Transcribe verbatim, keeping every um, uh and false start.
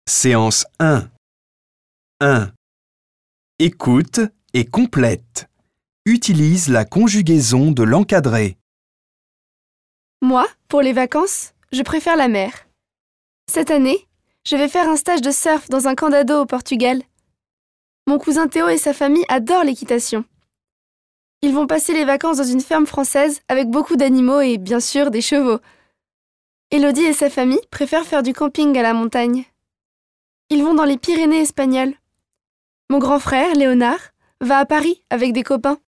Séance un. un. Écoute et complète. Utilise la conjugaison de l'encadré. Moi, pour les vacances, je préfère la mer. Cette année, je vais faire un stage de surf dans un camp d'ados au Portugal. Mon cousin Théo et sa famille adorent l'équitation. Ils vont passer les vacances dans une ferme française avec beaucoup d'animaux et bien sûr des chevaux. Élodie et sa famille préfèrent faire du camping à la montagne. Ils vont dans les Pyrénées espagnoles. Mon grand frère, Léonard, va à Paris avec des copains.